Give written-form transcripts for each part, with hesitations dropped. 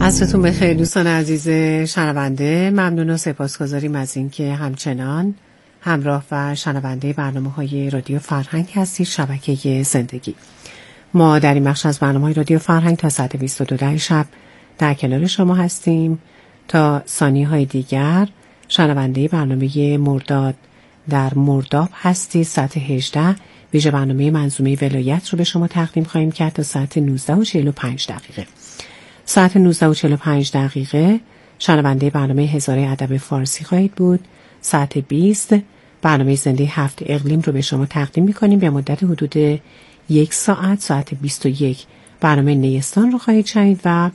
عصرتون بخیر دوستان عزیز شنونده. ممنون و سپاسگزاریم از اینکه همچنان همراه و شنونده برنامه‌های رادیو فرهنگ هستید. شبکه زندگی. ما در این بخش از برنامه‌های رادیو فرهنگ تا ساعت 22 شب در کنار شما هستیم. تا ثانیه‌های دیگر شنونده برنامه مرداد در مرداب هستید. ساعت 18 ویژه برنامه منظومه ولایت رو به شما تقدیم خواهیم کرد تا ساعت 19:45. ساعت 19:45 شنونده برنامه هزاره ادب فارسی خواهید بود. ساعت 20 برنامه زنده هفت اقلیم رو به شما تقدیم می‌کنیم به مدت حدود 1 ساعت. ساعت 21 برنامه نیستان رو خواهید شنید و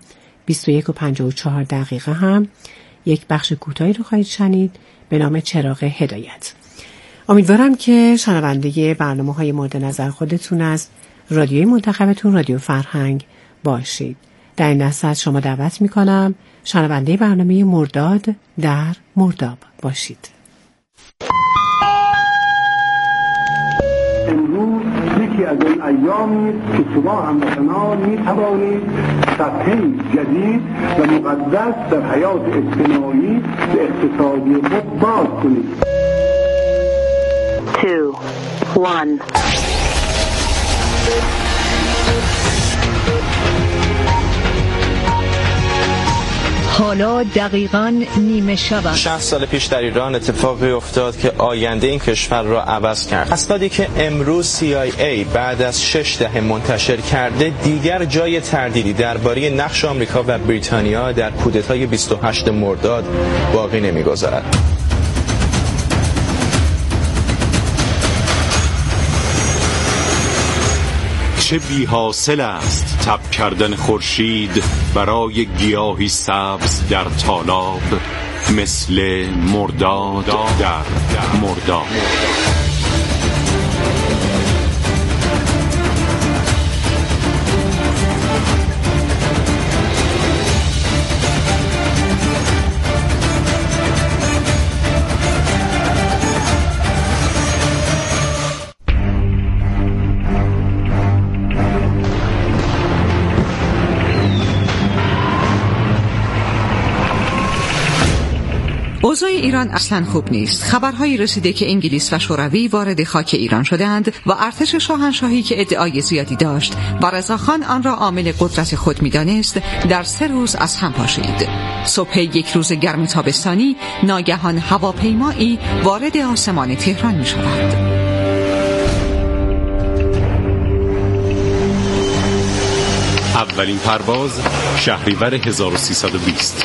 21:54 هم یک بخش کوتاهی رو خواهید شنید به نام چراغ هدایت. امیدوارم که شنونده برنامه‌های مورد نظر خودتون از رادیوی منتخبتون رادیو فرهنگ باشید. در این لحظه از شما دعوت میکنم شنونده برنامه مرداد در مرداب باشید. امروز یکی از این ایامی است که شما هموطنان میتوانید صفحه‌ای جدید و مقدس در حیات اجتماعی و اقتصادی خود باز کنید. 2 1 حالا دقیقاً نیمه شب. 60 سال پیش در ایران اتفاقی افتاد که آینده این کشور را عوض کرد. اسنادی که امروز CIA بعد از 6 دهه منتشر کرده دیگر جای تردیدی درباره نقش آمریکا و بریتانیا در کودتای 28 مرداد باقی نمی‌گذارد. چه بی حاصل است تب کردن خورشید برای گیاهی سبز در تالاب مثل مرداد در مرداد. اوضاع ایران اصلا خوب نیست. خبرهایی رسیده که انگلیس و شوروی وارد خاک ایران شدند و ارتش شاهنشاهی که ادعای زیادی داشت و رضاخان آن را عامل قدرت خود می‌دانست در 3 روز از هم پاشید. صبح یک روز گرم تابستانی ناگهان هواپیمایی وارد آسمان تهران می‌شود. اولین پرواز شهریور 1320.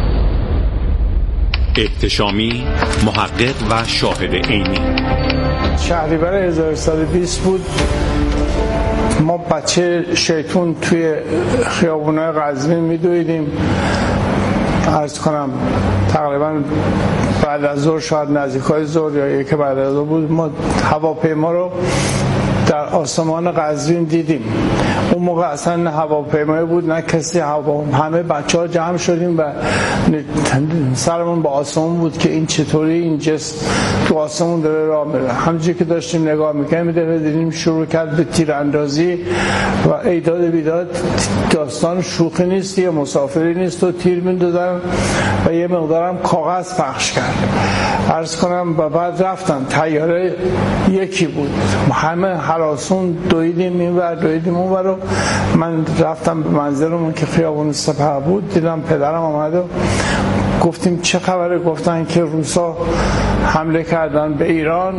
احتشامی، محقق و شاهد عینی. شهریور 1320 بود. ما بچه شیطون توی خیابونای قزوین میدویدیم. عرض کنم تقریبا بعد از ظهر، شاید نزدیکای ظهر یا یک بعد از ظهر بود، ما هواپیما رو در آسمان قزوین دیدیم. اون موقع اصلا نه هواپیمایی بود نه کسی همه بچه‌ها جمع شدیم و سرمون با آسمون بود که این چطوری این جست تو آسمون داره راه میره. همونجوری که داشتیم نگاه می‌کردیم دیدیم شروع کرد به تیراندازی و ایداد بیداد. داستان شوخی نیست، یه مسافری نیست و تیر می‌اندازن و یه مقدارم کاغذ پخش کرد. عرض کنم و بعد رفتن. طیاره یکی بود، همه هراسون دویدیم اینور دویدیم اونور. من رفتم به منزلمون که خیابون سپه بود، دیدم پدرم آمد و گفتیم چه خبره؟ گفتن که روسا حمله کردن به ایران.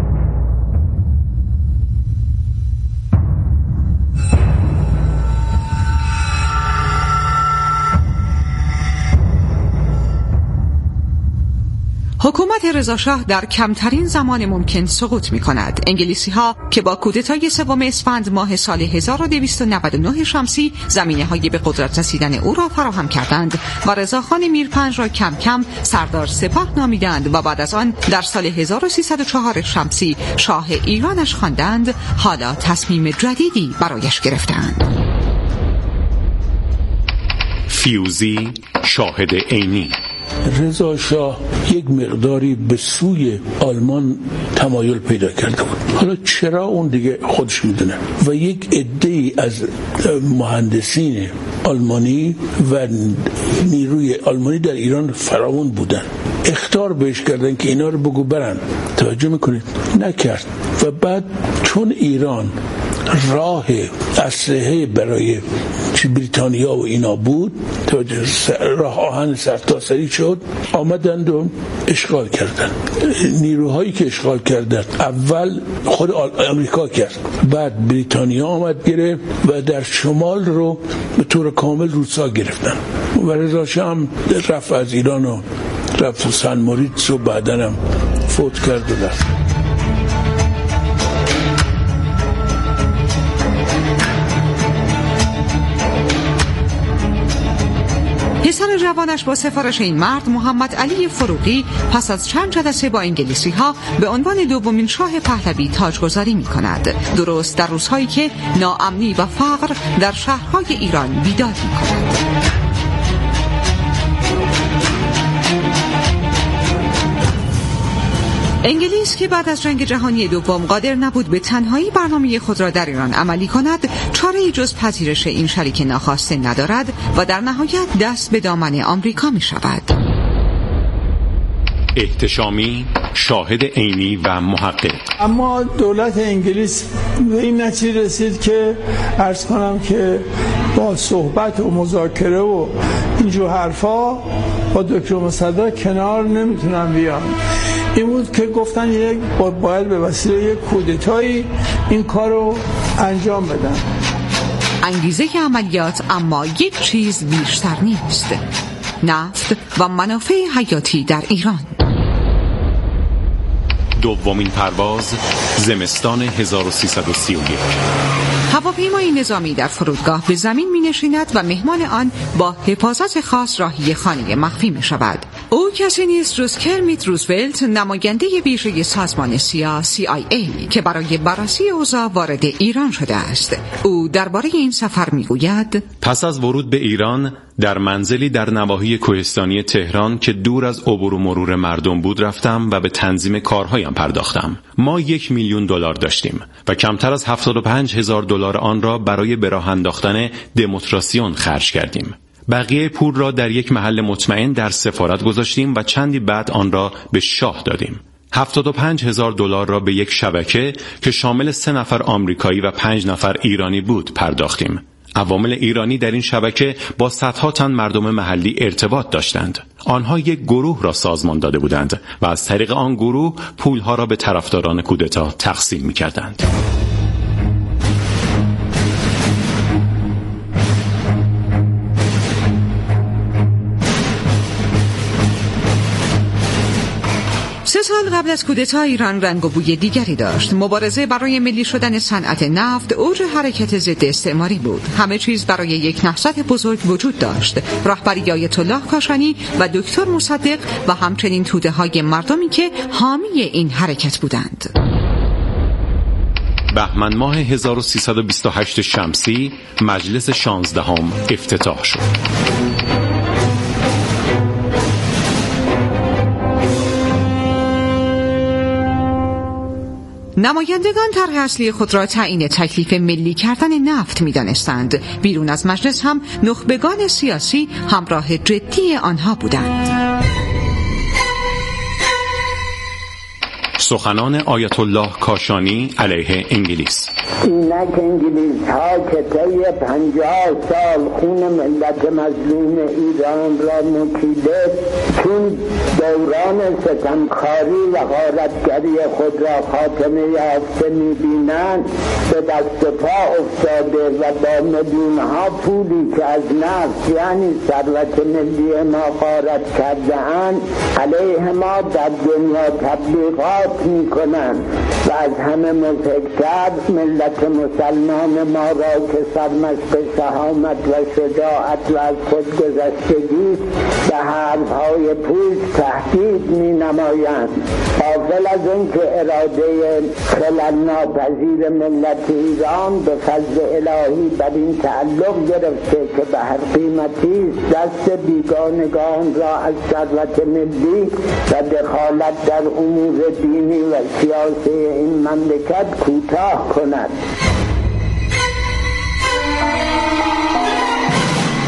حکومت رضاشاه در کمترین زمان ممکن سقوط می‌کند. انگلیسی‌ها که با کودتای 3 اسفند ماه سال 1299 شمسی زمینه‌های به قدرت رسیدن او را فراهم کردند و رضاخان میرپنج را کم کم سردار سپاه نامیدند و بعد از آن در سال 1304 شمسی شاه ایرانش خواندند، حالا تصمیم جدیدی برایش گرفتند. فیوزی، شاهد عینی. رضا شاه یک مقداری به سوی آلمان تمایل پیدا کرده بود. حالا چرا اون دیگه خودش میدونه. و یک عده‌ای از مهندسین آلمانی و نیروی آلمانی در ایران فراوان بودن. اخطار بهش کردن که اینا رو بگو برن. توجه میکنید؟ نکرد. و بعد چون ایران راه اسلحه برای بریتانیا و اینا بود، راه آهن سرتاسری شد، آمدند و اشغال کردن. نیروهایی که اشغال کردن اول خود آمریکا کرد، بعد بریتانیا آمد گرفت و در شمال رو به طور کامل روسا گرفتن و رضا شاه هم رفت از ایران و رفت سن موریتس و بعدن هم فوت کرد و رفت. پسر جوانش با سفارش این مرد محمد علی فروغی پس از چند جلسه با انگلیسی ها به عنوان دومین شاه پهلوی تاجگذاری می کند، درست در روزهایی که ناامنی و فقر در شهرهای ایران بیداد می کند. انگلیس که بعد از جنگ جهانی دوم قادر نبود به تنهایی برنامه خود را در ایران عملی کند، چاره‌ای جز پذیرش این شریک ناخواسته ندارد و در نهایت دست به دامن آمریکا می شود. احتشامی، شاهد عینی و محقق. اما دولت انگلیس به این نتیجه رسید که عرض کنم که با صحبت و مذاکره و اینجور حرفا با دکتر مصدق کنار نمیتونن بیان. این بود که گفتن باید به وسیله یک کودتایی این کارو انجام بدن. انگیزه عملیات اما یک چیز بیشتر نیست: نفت و منافع حیاتی در ایران. دومین پرواز زمستان 1331. هواپیمای نظامی در فرودگاه به زمین می نشیند و مهمان آن با حفاظت خاص راهی خانه مخفی می شود. او کسی نیست جز کرمیت روزولت، نماینده ویژه سازمان سیا CIA که برای بررسی اوضاع وارد ایران شده است. او درباره این سفر می گوید: پس از ورود به ایران در منزلی در نواحی کوهستانی تهران که دور از عبور و مرور مردم بود رفتم و به تنظیم کارهایم پرداختم. ما $1,000,000 داشتیم و کمتر از $75,000 آن را برای به راه انداختن دمونستراسیون خرج کردیم. بقیه پول را در یک محل مطمئن در سفارت گذاشتیم و چندی بعد آن را به شاه دادیم. $75,000 را به یک شبکه که شامل 3 نفر آمریکایی و 5 نفر ایرانی بود پرداختیم. عوامل ایرانی در این شبکه با صدها تن مردم محلی ارتباط داشتند. آنها یک گروه را سازمان داده بودند و از طریق آن گروه پولها را به طرفداران کودتا تقسیم می‌کردند. سه سال قبل از کودتا ایران رنگ و بوی دیگری داشت. مبارزه برای ملی شدن صنعت نفت اوج حرکت ضد استعماری بود. همه چیز برای یک نهضت بزرگ وجود داشت. رهبری آیت الله کاشانی و دکتر مصدق و همچنین توده‌های مردمی که حامی این حرکت بودند. بهمن ماه 1328 شمسی مجلس 16ام افتتاح شد. نمایندگان طرح اصلی خود را تعیین تکلیف ملی کردن نفت می‌دانستند. بیرون از مجلس هم نخبگان سیاسی همراه جدی آنها بودند. سخنان آیت الله کاشانی علیه انگلیس. اینک انگلیس ها که طی 50 سال خون ملت مظلوم ایران را مکیده، چون دوران ستمکاری و غارتگری خود را خاتمه یافته می‌بینند، به دست پا افتاده و با میلیون‌ها پولی که از نفت یعنی ثروت ملی ما غارت کرده‌اند علیه ما در دنیا تبلیغات می‌کنند و از همه مضحک‌تر ملت مسلمان ما را که سرمشق شهامت و شجاعت و از خودگذشتگی به حرفهای پوچ تهدید می‌نمایند. غافل از اینکه اراده خلل ناپذیر ملت ایران به فضل الهی بر این تعلق گرفته که به هر قیمتی دست بیگانگان را از ثروت ملی و دخالت در امور دینی و سیاسی این مملکت کوتاه کند.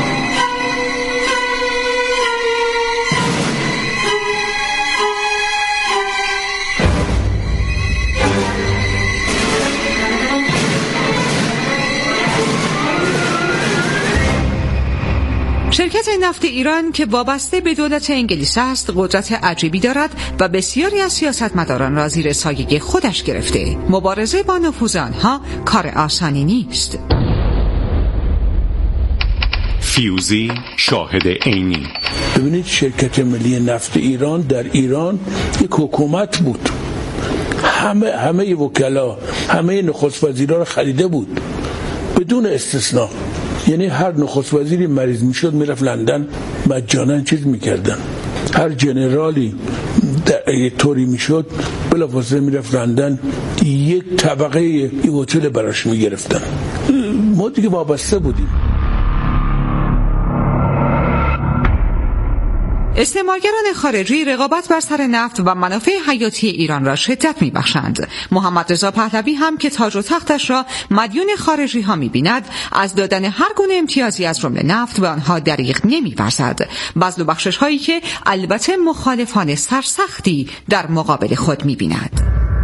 شرکت نفت ایران که وابسته به دولت انگلیس است قدرت عجیبی دارد و بسیاری از سیاستمداران را زیر سایه خودش گرفته. مبارزه با نفوذ آنها کار آسانی نیست. فیوزی شاهد عینی. ببینید شرکت ملی نفت ایران در ایران یک حکومت بود، همه وکلا، همه نخست وزیرا رو خریده بود بدون استثناء. یعنی هر نخست وزیری مریض میشد میرفت لندن مجانا چیز میکردن، هر جنرالی در طوری میشد بلافاصله میرفت لندن یک طبقه یک هتل براش میگرفتن. ما دیگه وابسته بودیم. استعمارگران خارجی رقابت بر سر نفت و منافع حیاتی ایران را شدت می‌بخشند. محمد رضا پهلوی هم که تاج و تختش را مدیون خارجی ها می‌بیند، از دادن هر گونه امتیازی از جمله نفت به آنها دریغ نمی‌ورزد. بذل و بخشش هایی که البته مخالفان سرسختی در مقابل خود می‌بیند.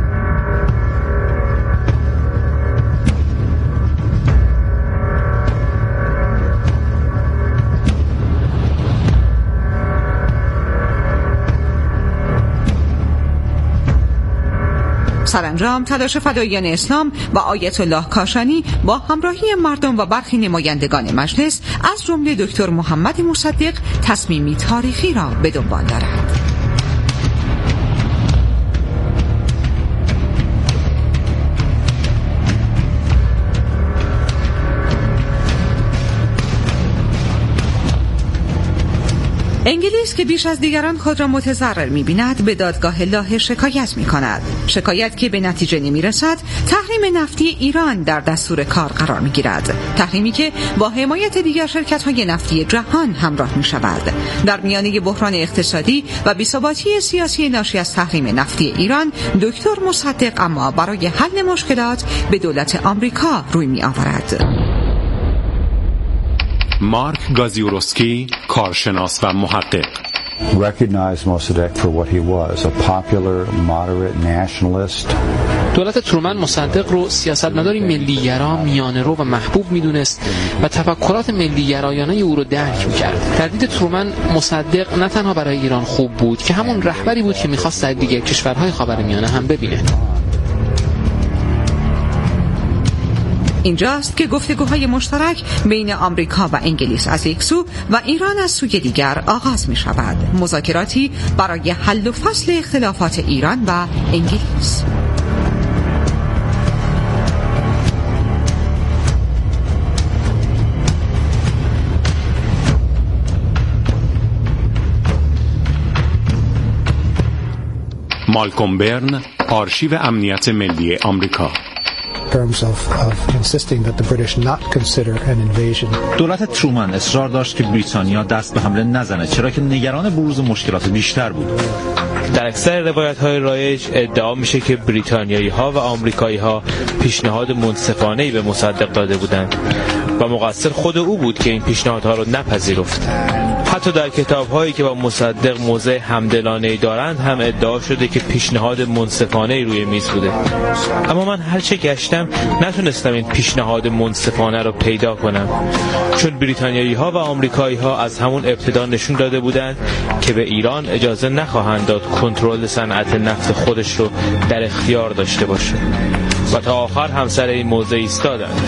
سرانجام تلاش فداییان اسلام و آیت الله کاشانی با همراهی مردم و برخی نمایندگان مجلس از جمله دکتر محمد مصدق تصمیمی تاریخی را به دنبال دارد. انگلیس که بیش از دیگران خود را متضرر می‌بیند به دادگاه لاهه شکایت می‌کند. شکایت که به نتیجه نمی‌رسد، تحریم نفتی ایران در دستور کار قرار می‌گیرد. تحریمی که با حمایت دیگر شرکت‌های نفتی جهان همراه می‌شود. در میانه بحران اقتصادی و بی‌ثباتی سیاسی ناشی از تحریم نفتی ایران، دکتر مصدق اما برای حل مشکلات به دولت آمریکا روی می‌آورد. مارک گازیوروسکی، کارشناس و محقق. Recognized Mossadegh for what he was, a popular, moderate nationalist. دولت ترومن مصدق رو سیاستمداری ملی‌گرا، میانه‌رو و محبوب می‌دونست و تفکرات ملی‌گرایانه او رو درک می‌کرد. در دید ترومن مصدق نه تنها برای ایران خوب بود که همون رهبری بود که می‌خواست در دیگر کشورهای خاورمیانه هم ببینه. اینجاست که گفتگوهای مشترک بین آمریکا و انگلیس از یک سو و ایران از سوی دیگر آغاز می شود. مذاکراتی برای حل و فصل اختلافات ایران و انگلیس. مالکوم برن، آرشیو امنیت ملی آمریکا. دولت ترومن اصرار داشت که بریتانیا دست به حمله نزنه، چرا که نگران بروز مشکلات بیشتر بود. در اکثر روایت‌های رایج ادعا میشه که بریتانیایی‌ها و آمریکایی‌ها پیشنهاد منصفانه‌ای به مصدق داده بودند و مقصر خود او بود که این پیشنهادها رو نپذیرفت. حتی در کتاب‌هایی که با مصدق موضع همدلانه‌ای دارند هم ادعا شده که پیشنهاد منصفانه‌ای روی میز بوده. اما من هرچه گشتم نتونستم این پیشنهاد منصفانه رو پیدا کنم، چون بریتانیایی‌ها و آمریکایی‌ها از همون ابتدا نشون داده بودند که به ایران اجازه نخواهند داد کنترل صنعت نفت خودش رو در اختیار داشته باشه و تا آخر هم سر این موضع ایستادند.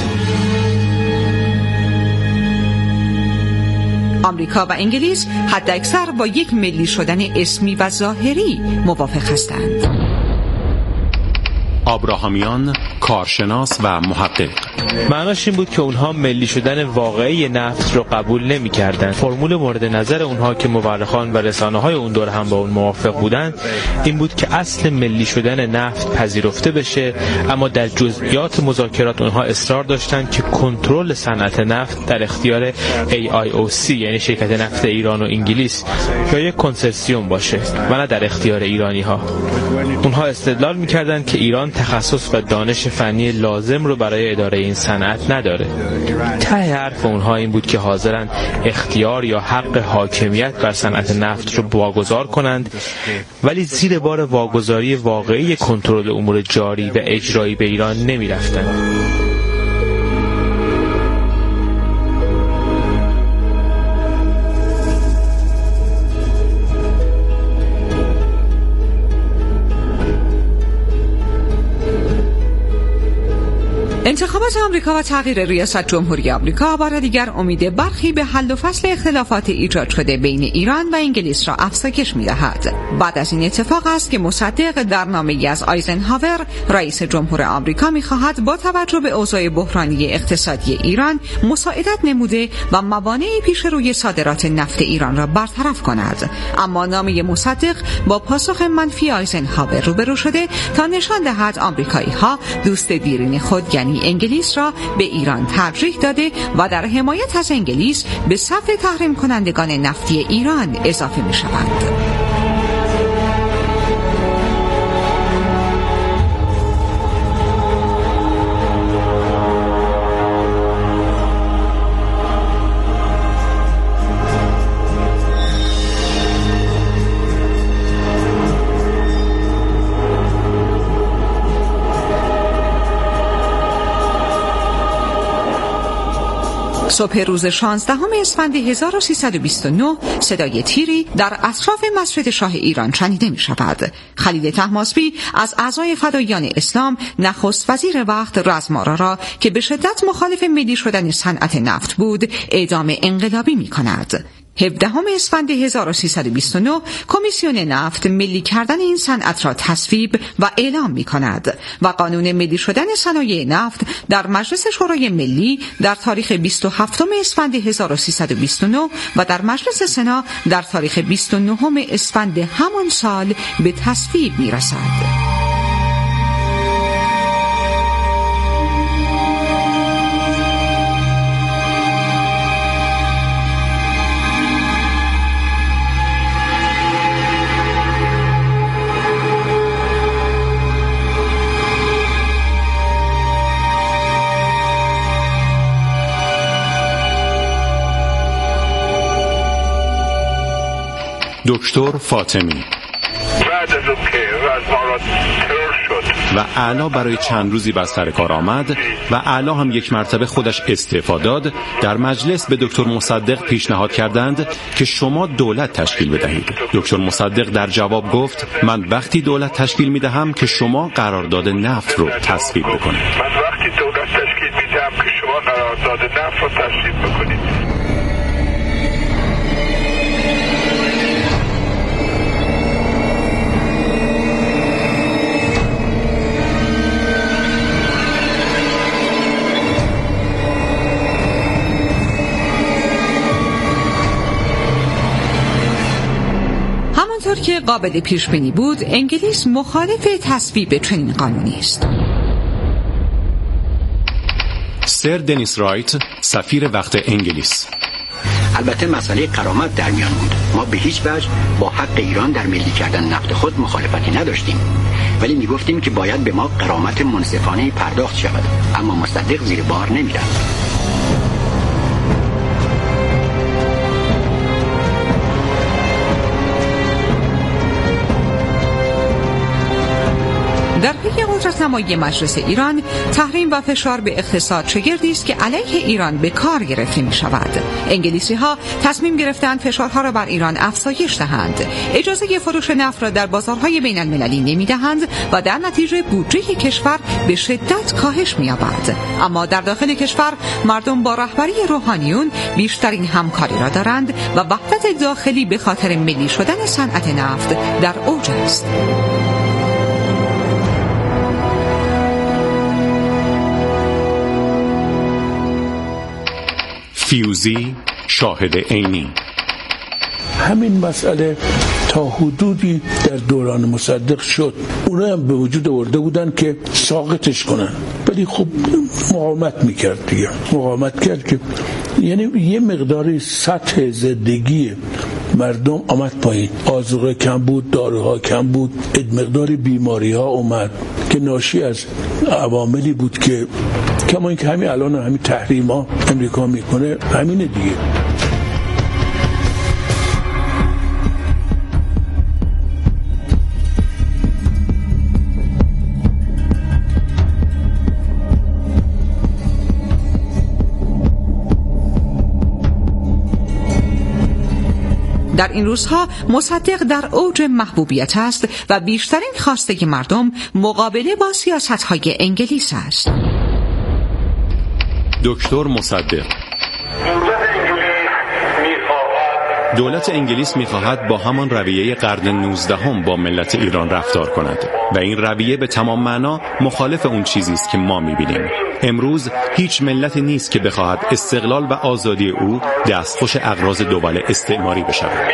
آمریکا و انگلیس حداکثر با یک ملی شدن اسمی و ظاهری موافق هستند. آبراهامیان، کارشناس و محقق. معناش این بود که اونها ملی شدن واقعی نفت رو قبول نمی‌کردند. فرمول مورد نظر اونها که مورخان و رسانه‌های اون دور هم با اون موافق بودند این بود که اصل ملی شدن نفت پذیرفته بشه، اما در جزئیات مذاکرات اونها اصرار داشتند که کنترل صنعت نفت در اختیار AIOC یعنی شرکت نفت ایران و انگلیس یا یک کنسرسیوم باشه و نه در اختیار ایرانی‌ها. اونها استدلال می‌کردند که ایران تخصص و دانش فنی لازم رو برای اداره این صنعت نداره. ته حرف اونها این بود که حاضرن اختیار یا حق حاکمیت بر صنعت نفت رو واگذار کنند، ولی زیر بار واگذاری واقعی کنترل امور جاری و اجرایی به ایران نمی رفتن. انتخابات آمریکا و تغییر ریاست جمهوری آمریکا بار دیگر امید برخی به حل و فصل اختلافات ایجاد شده بین ایران و انگلیس را افزایش می‌دهد. بعد از این اتفاق است که مصدق در نامه‌ای از آیزنهاور رئیس جمهور آمریکا می‌خواهد با توجه به اوضاع بحرانی اقتصادی ایران مساعدت نموده و موانع پیش روی صادرات نفت ایران را برطرف کند. اما نامه مصدق با پاسخ منفی آیزنهاور روبرو شده تا نشان دهد آمریکایی‌ها دوست دیرین خود یعنی انگلیس را به ایران ترجیح داده و در حمایت از انگلیس به صف تحریم کنندگان نفتی ایران اضافه می شوند. صبح روز 16 اسفند 1329 صدای تیری در اطراف مسجد شاه ایران شنیده می شود. خلیل طهماسبی از اعضای فداییان اسلام نخست وزیر وقت رزمارا را که به شدت مخالف ملی شدن صنعت نفت بود اعدام انقلابی می کند. 17 اسفند 1329 کمیسیون نفت ملی کردن این صنعت را تصویب و اعلام می کند و قانون ملی شدن صنایع نفت در مجلس شورای ملی در تاریخ 27 اسفند 1329 و در مجلس سنا در تاریخ 29 اسفند همان سال به تصویب می رسد. دکتر فاطمی بعد از اون که رزمارا ترور شد و اعلی برای چند روزی بر سر کار آمد و اعلی هم یک مرتبه خودش استعفا داد، در مجلس به دکتر مصدق پیشنهاد کردند که شما دولت تشکیل بدهید. دکتر مصدق در جواب گفت من وقتی دولت تشکیل میدهم که شما قرارداد نفت رو تصویب بکنید. من وقتی دولت تشکیل میدهم که شما قرارداد نفت رو تصویب بکنید. همانطور که قابل پیش بینی بود، انگلیس مخالف تصویب چنین قانونی است. سر دنیس رایت، سفیر وقت انگلیس: البته مسئله غرامت در میان بود. ما به هیچ وجه با حق ایران در ملی کردن نفت خود مخالفتی نداشتیم، ولی میگفتیم که باید به ما غرامت منصفانه پرداخت شود، اما مصدق زیر بار نمیرفت. در پی قدرت‌نمایی مجلس ایران، تحریم و فشار به اقتصاد شگردی است که علیه ایران به کار گرفته می شود. انگلیسی‌ها تصمیم گرفتند فشارها را بر ایران افزایش دهند. اجازه فروش نفت را در بازارهای بین المللی نمی دهند و در نتیجه بودجه کشور به شدت کاهش می یابد. اما در داخل کشور مردم با رهبری روحانیون بیشترین همکاری را دارند و وحدت داخلی به خاطر ملی شدن صنعت نفت در اوج است. فیوزی، شاهد عینی: همین مسئله تا حدودی در دوران مصدق شد، اونا هم به وجود آورده بودن که ساقطش کنن، ولی خب مقاومت میکرد دیگه. مقاومت کرد که یعنی یه مقداری سطح زندگی مردم آمد پایین، آذوقه کم بود، داروها کم بود، مقداری بیماری ها اومد که ناشی از عواملی بود که کما اینکه همین الان همین تحریم ها امریکا میکنه همینه دیگه. در این روزها مصدق در اوج محبوبیت است و بیشترین خواسته مردم مقابله با سیاست‌های انگلیس است. دکتر مصدق: دولت انگلیس می‌خواهد با همان رویه قرن 19 با ملت ایران رفتار کند و این رویه به تمام معنا مخالف اون چیزی است که ما می‌بینیم. امروز هیچ ملتی نیست که بخواهد استقلال و آزادی او دستخوش اغراض دول استعماری بشود.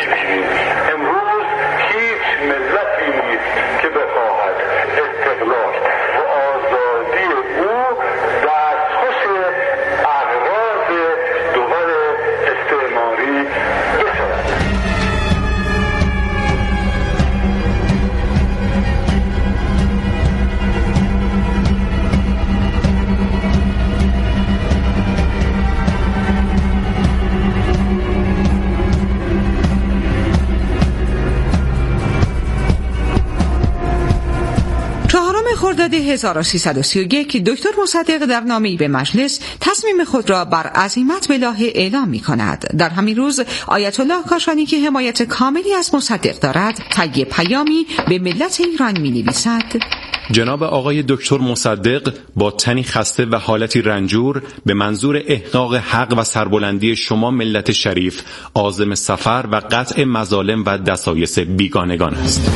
خرداد 1331 دکتر مصدق در نامه‌ای به مجلس تصمیم خود را بر عزیمت بالله اعلام می‌کند. در همین روز آیت الله کاشانی که حمایت کاملی از مصدق دارد، طی پیامی به ملت ایران می‌نویسد: جناب آقای دکتر مصدق با تنی خسته و حالتی رنجور به منظور احقاق حق و سربلندی شما ملت شریف عازم سفر و قطع مظالم و دسایس بیگانگان است.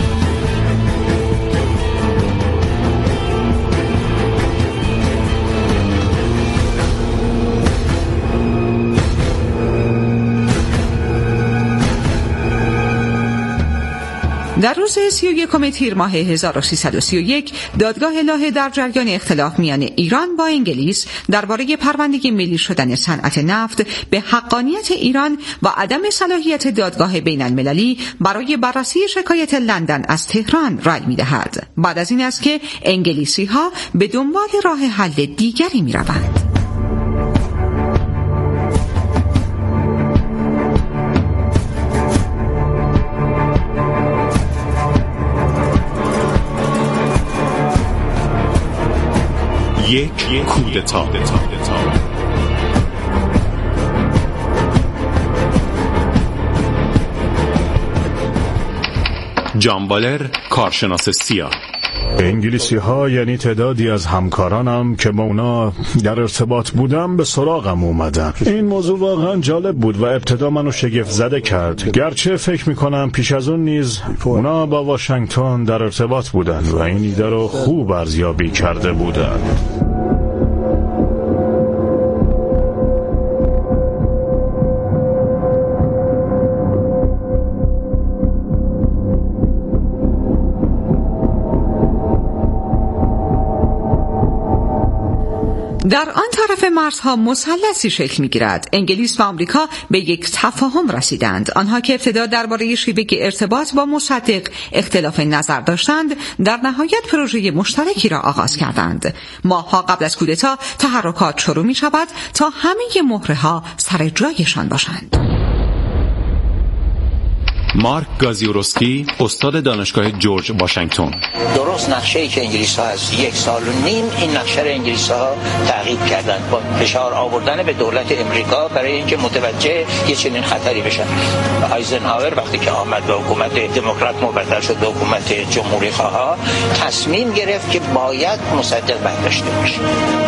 در روز 31 تیر ماه 1331 دادگاه لاهه در جریان اختلاف میان ایران با انگلیس درباره پرونده ملی شدن صنعت نفت به حقانیت ایران و عدم صلاحیت دادگاه بین المللی برای بررسی شکایت لندن از تهران رأی می‌دهد. بعد از این است که انگلیسی‌ها به دنبال راه حل دیگری می‌روند. یک کودتا. جان بالر، کارشناس سیاه: انگلیسی ها یعنی تعدادی از همکارانم که با اونا در ارتباط بودم به سراغم اومدن. این موضوع واقعا جالب بود و ابتدا منو شگفت زده کرد، گرچه فکر میکنم پیش از اون نیز اونا با واشنگتن در ارتباط بودن و این ایده رو خوب ارزیابی کرده بودن. در آن طرف مرزها مثلثی شکل می‌گیرد. انگلیس و آمریکا به یک تفاهم رسیدند. آنها که ابتدا درباره شیوه ارتباط با مصدق اختلاف نظر داشتند، در نهایت پروژه مشترکی را آغاز کردند. ماه‌ها قبل از کودتا تحرکات شروع می‌شود تا همه مهره‌ها سر جایشان باشند. مارک گازیوروسکی، استاد دانشگاه جورج واشنگتن: درست نقشه‌ای که انگلیس‌ها از 1 سال و نیم این نقشه را انگلیس‌ها تعقیب کردند با فشار آوردن به دولت امریکا برای اینکه متوجه یه چنین خطری بشن. آیزنهاور وقتی که آمد به حکومت دموکرات مبدل شد به حکومت جمهوری خواه، تصمیم گرفت که باید مصدق برداشته بشه.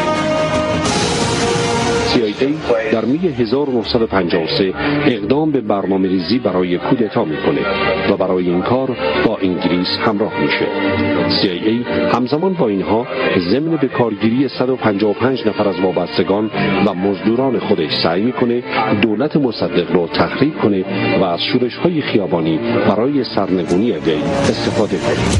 CIA در می 1953 اقدام به برنامه‌ریزی برای کودتا میکنه و برای این کار با انگلیس همراه میشه. CIA همزمان با اینها ضمن به کارگیری 155 نفر از وابستگان و مزدوران خودش سعی میکنه دولت مصدق رو تخریب کنه و از شورش‌های خیابانی برای سرنگونی وی استفاده کنه.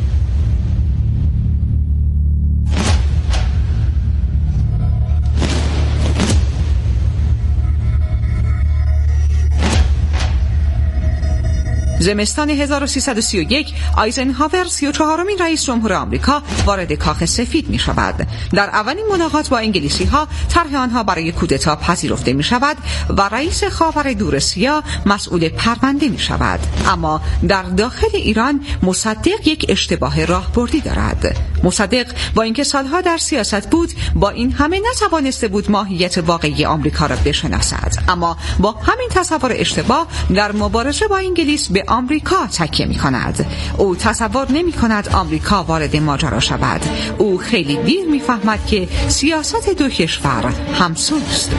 زمستان 1331 آیزنهاور 34مین رئیس جمهور آمریکا وارد کاخ سفید می شود. در اولین ملاقات با انگلیسی ها طرح آنها برای کودتا پذیرفته می شود و رئیس خاور دور سیاه مسئول پرونده می شود. اما در داخل ایران مصدق یک اشتباه راهبردی دارد. مصدق با اینکه سالها در سیاست بود، با این همه نتوانسته بود ماهیت واقعی آمریکا را بشناسد. اما با همین تصور اشتباه در مبارزه با انگلیس به آمریکا تکیه می کند. او تصور نمی کند آمریکا وارد ماجرا شود. او خیلی دیر می فهمد که سیاست دو کشور همسوست.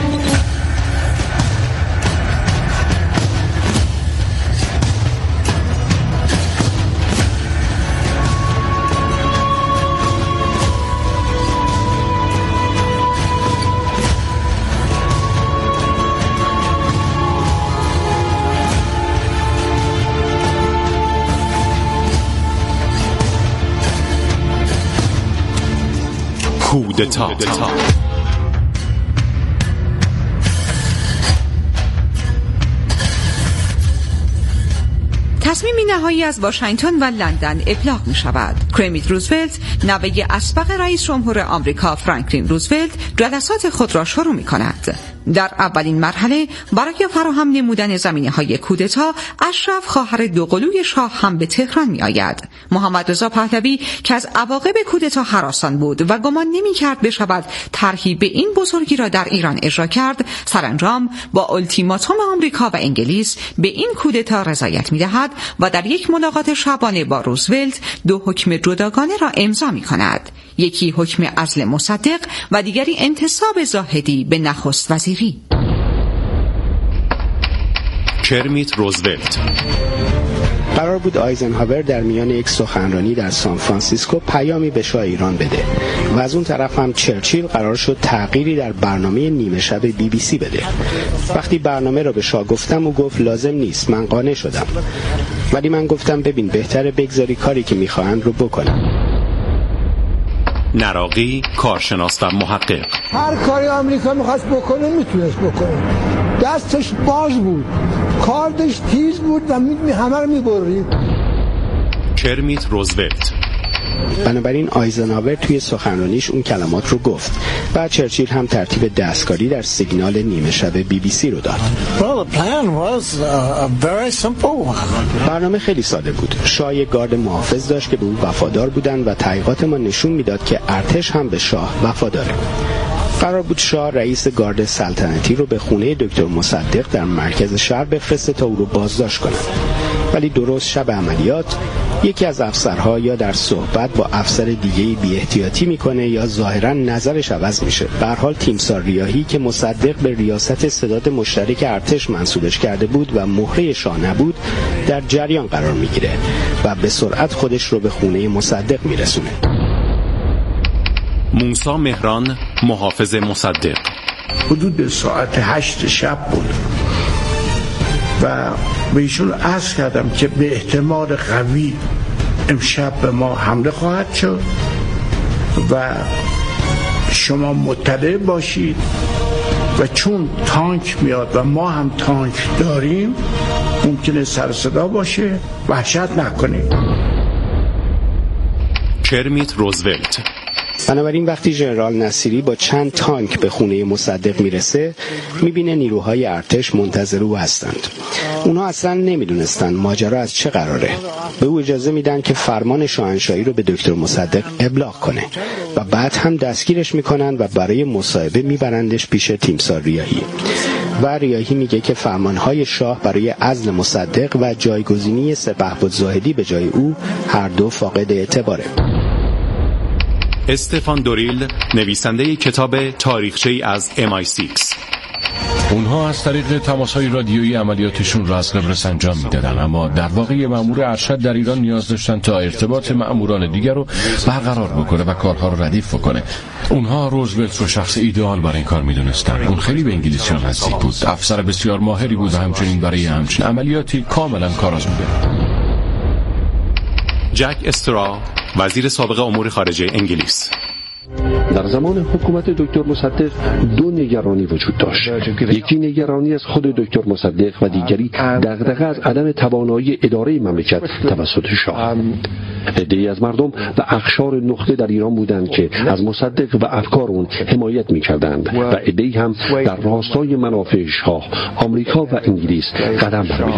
کودتا. تصمیمی نهایی از واشنگتن و لندن ابلاغ می شود. کرمیت روزولت، نوه اسبق رئیس جمهور آمریکا فرانکلین روزولت، جلسات خود را شروع می کند. در اولین مرحله برای فراهم نمودن زمینه‌های کودتا، اشرف خواهر دوقلوی شاه هم به تهران می آید. محمد رضا پهلوی که از عواقب کودتا هراسان بود و گمان نمی کرد بشود طرحی به این بزرگی را در ایران اجرا کرد، سرانجام با التیماتوم آمریکا و انگلیس به این کودتا رضایت می دهد و در یک ملاقات شبانه با روزولت 2 حکم جداگانه را امضا می کند. یکی حکم عزل مصدق و دیگری انتصاب زاهدی به نخست وزیری. کرمیت روزولت. قرار بود آیزنهاور در میان یک سخنرانی در سان فرانسیسکو پیامی به شاه ایران بده و از اون طرف هم چرچیل قرار شد تغییری در برنامه نیمه شب BBC بده. وقتی برنامه رو به شاه گفتم او گفت لازم نیست، من قانع شدم. ولی من گفتم ببین بهتره بگذاری کاری که میخواهند رو بکنم. نراقی، کارشناس و محقق. هر کاری آمریکا میخواست بکنه میتونست بکنه، دستش باز بود، کاردش تیز بود و همه رو میبرید. کرمیت روزولت. بنابراین آیزنهاور توی سخنرانیش اون کلمات رو گفت. بعد چرچیل هم ترتیب دستکاری در سیگنال نیمه شب BBC رو داد. برنامه خیلی ساده بود. شاه یک گارد محافظ داشت که به او وفادار بودن و تحقیقات ما نشون میداد که ارتش هم به شاه وفاداره. قرار بود شاه رئیس گارد سلطنتی رو به خونه دکتر مصدق در مرکز شهر بفرسته تا او رو بازداشت کنه. ولی درست شب عملیات یکی از افسرها یا در صحبت با افسر دیگه‌ای بی احتیاطی میکنه یا ظاهرا نظرش عوض میشه. به هر حال تیمسار ریاحی که مصدق به ریاست استعداد مشترک ارتش منصوبش کرده بود و مهره شاه نبود در جریان قرار میگیره و به سرعت خودش رو به خونه مصدق میرسونه. موسی مهران، محافظ مصدق. حدود ساعت 8 شب بود و به ایشون عرض کردم که به احتمال قوی امشب به ما حمله خواهد شد و شما مطلع باشید و چون تانک میاد و ما هم تانک داریم ممکنه سر صدا باشه، وحشت نکنید. کرمیت روزولت. بنابراین وقتی ژنرال نصیری با چند تانک به خونه مصدق میرسه میبینه نیروهای ارتش منتظر او هستند. اونا اصلا نمیدونستن ماجرا از چه قراره. به او اجازه میدن که فرمان شاهنشاهی رو به دکتر مصدق ابلاغ کنه و بعد هم دستگیرش میکنن و برای مصاحبه میبرندش پیش تیمسار ریاحی. و ریاحی میگه که فرمانهای شاه برای عزل مصدق و جایگزینی سپهبد زاهدی به جای او هر دو فاقد اعتباره. استفان دوریل، نویسنده کتاب تاریخچه‌ای از MI6. اونها از طریق تماس‌های رادیویی عملیاتشون را از قبرس انجام میدادن، اما در واقع مأمور ارشد در ایران نیاز داشتن تا ارتباط مأموران دیگر رو برقرار بکنه و کارها رو ردیف بکنه. اونها روزولت رو شخص ایدئال برای این کار میدونستن. اون خیلی به انگلیسی‌ها نزدیک بود، افسر بسیار ماهری بود و همچنین برای همچین عملیاتی کاملا کارآمده. جک استرا، وزیر سابق امور خارجه انگلیس. در زمان حکومت دکتر مصدق 2 نگرانی وجود داشت. یکی نگرانی از خود دکتر مصدق و دیگری دغدغه از عدم توانایی اداره مملکت توسط شاه. عده‌ای از مردم و اقشار نخبه در ایران بودند که از مصدق و افکار اون حمایت می‌کردند و عده‌ای هم در راستای منافع شاه، آمریکا و انگلیس قدم برمی‌داشتند.